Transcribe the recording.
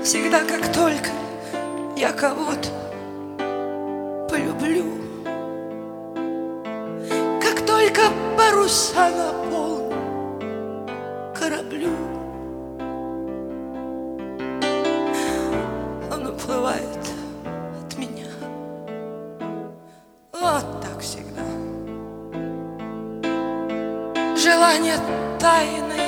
Всегда, как только я кого-то полюблю, как только паруса наполню кораблю, он уплывает от меня. Вот так всегда. Желание тайное